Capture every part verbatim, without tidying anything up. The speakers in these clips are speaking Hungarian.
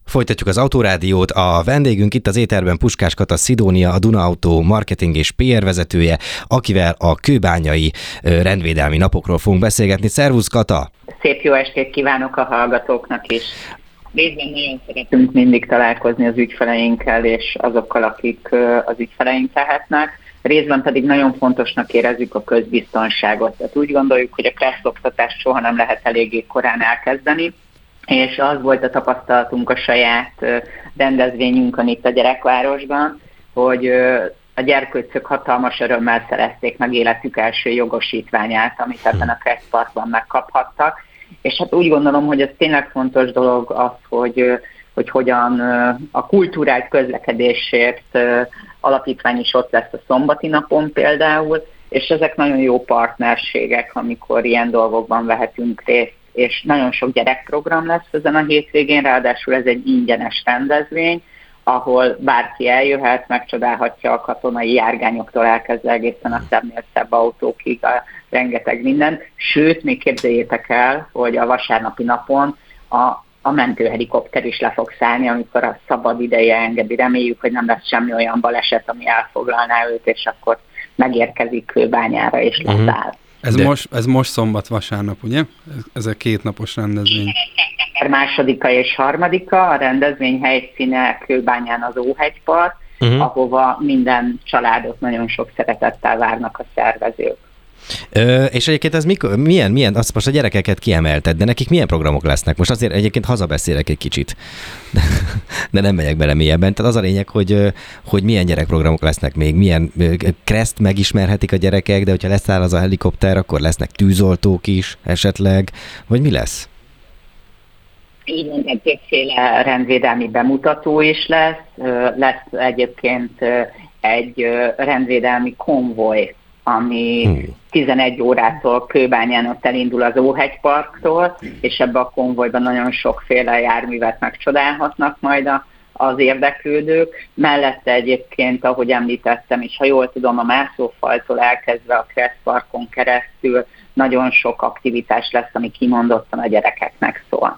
Folytatjuk az Autórádiót. A vendégünk itt az éterben Puskás Kata Szidónia, a Duna Autó marketing és pé er vezetője, akivel a kőbányai rendvédelmi napokról fogunk beszélgetni. Szervusz, Kata! Szép jó estét kívánok a hallgatóknak is. Részben nagyon szeretünk mindig találkozni az ügyfeleinkkel és azokkal, akik az ügyfeleink lehetnek. Részben pedig nagyon fontosnak érezzük a közbiztonságot. Tehát úgy gondoljuk, hogy a kresszoktatást soha nem lehet eléggé korán elkezdeni, és az volt a tapasztalatunk a saját rendezvényünkön itt a Gyerekvárosban, hogy a gyerkőcök hatalmas örömmel szerezték meg életük első jogosítványát, amit ebben a Kresszparkban megkaphattak. És hát úgy gondolom, hogy ez tényleg fontos dolog az, hogy, hogy hogyan a kulturált közlekedésért alapítvány is ott lesz a szombati napon például, és ezek nagyon jó partnerségek, amikor ilyen dolgokban vehetünk részt, és nagyon sok gyerekprogram lesz ezen a hétvégén, ráadásul ez egy ingyenes rendezvény, ahol bárki eljöhet, megcsodálhatja a katonai járgányoktól elkezdve egészen a szebbnél szebb autókig, a rengeteg minden. Sőt, még képzeljétek el, hogy a vasárnapi napon a, a mentőhelikopter is le fog szállni, amikor a szabad ideje engedi. Reméljük, hogy nem lesz semmi olyan baleset, ami elfoglalná őt, és akkor megérkezik Kőbányára és leszáll. Uh-huh. Ez, most, ez most szombat, vasárnap, ugye? Ez a kétnapos rendezvény. Másodika és harmadika, a rendezvény helyszíne Kőbányán az Óhegypark, uh-huh. ahova minden családot nagyon sok szeretettel várnak a szervezők. Ö, és egyébként ez mikor, milyen, milyen, azt most a gyerekeket kiemelted, de nekik milyen programok lesznek? Most azért egyébként hazabeszélek egy kicsit, de, de nem megyek bele mélyebben. Tehát az a lényeg, hogy, hogy milyen gyerekprogramok lesznek még, milyen kreszt megismerhetik a gyerekek, de hogyha leszáll az a helikopter, akkor lesznek tűzoltók is esetleg, vagy mi lesz? Így van, többféle rendvédelmi bemutató is lesz, lesz egyébként egy rendvédelmi konvoj, ami hmm. tizenegy órától Kőbányán ott elindul az Óhegyparktól, és ebbe a konvojban nagyon sokféle járművet megcsodálhatnak majd a, az érdeklődők. Mellette egyébként, ahogy említettem, és ha jól tudom, a mászófaltól elkezdve a Kresszparkon keresztül nagyon sok aktivitás lesz, ami kimondottan a gyerekeknek szól.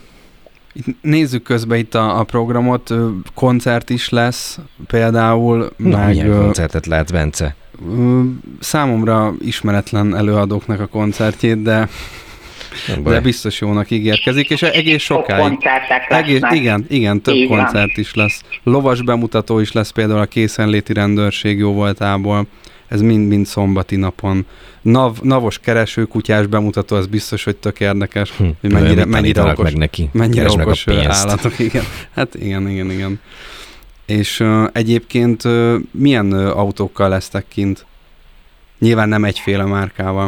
Nézzük közben itt a, a programot, koncert is lesz például. Na, meg, milyen koncertet látsz, Bence? Számomra ismeretlen előadóknak a koncertjét, de, de biztos jónak ígérkezik, és egész sokáig. Egész, igen, igen, több igen. koncert is lesz. Lovas bemutató is lesz például a készenléti rendőrség jóvoltából. Ez mind-mind szombati napon. Nav, navos keresőkutyás bemutató, az biztos, hogy tök érdekes, hm, hogy mennyire, mennyire okos, meg neki. mennyire okos állatok. Igen. Hát igen, igen, igen. És uh, egyébként uh, milyen uh, autókkal lesztek kint? Nyilván nem egyféle márkával.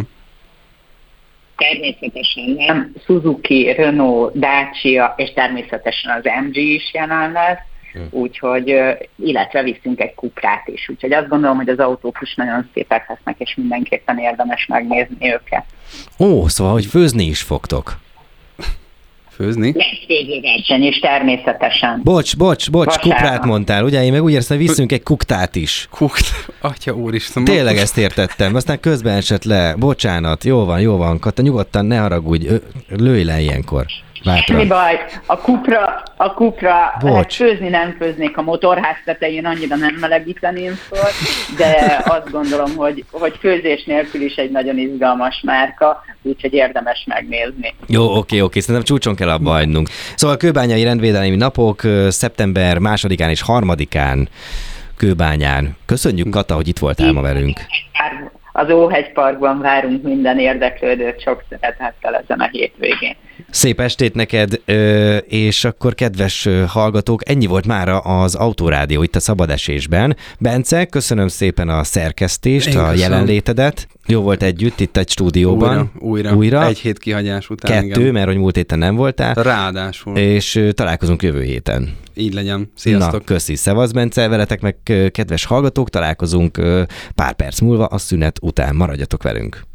Természetesen nem. Suzuki, Renault, Dacia, és természetesen az em gé is jelen lesz. Úgyhogy, illetve viszünk egy Cuprát is. Úgyhogy azt gondolom, hogy az autók is nagyon szépek lesznek, és mindenképpen érdemes megnézni őket. Ó, szóval, hogy főzni is fogtok. Főzni? Lesz főzőverseny is, természetesen. Bocs, bocs, bocs, Vasárnap. Kuprát mondtál, ugye? Én meg úgy érzem, hogy viszünk egy kuktát is. Kukt? Atya úristen. Tényleg ezt értettem, aztán közben esett le. Bocsánat, jó van, jó van, Kata, nyugodtan ne haragudj, lőj le ilyenkor. Bátran. Mi baj, a kupra, a kupra hát főzni nem főznék, a motorház tetején annyira nem melegíteném föl, de azt gondolom, hogy, hogy főzés nélkül is egy nagyon izgalmas márka, úgyhogy érdemes megnézni. Jó, oké, oké, szerintem csúcson kell abba hagynunk. Szóval Kőbányai rendvédelmi napok szeptember másodikán és harmadikán Kőbányán. Köszönjük, Kata, hogy itt voltál ma velünk. Az Óhegyparkban várunk minden érdeklődőt sok szeretettel ezen a hétvégén. Szép estét neked, és akkor kedves hallgatók, ennyi volt mára az Autórádió itt a Szabadesésben. Bence, köszönöm szépen a szerkesztést, Én a köszönöm. jelenlétedet. Jó volt együtt itt egy stúdióban. Újra, újra. újra. Egy hét kihagyás után. Kettő, igen. Mert hogy múlt héten nem voltál. Ráadásul. És találkozunk jövő héten. Így legyen. Sziasztok. Na, köszi. Szevasz, Bence, veletek meg kedves hallgatók, találkozunk pár perc múlva a szünet után. Maradjatok velünk.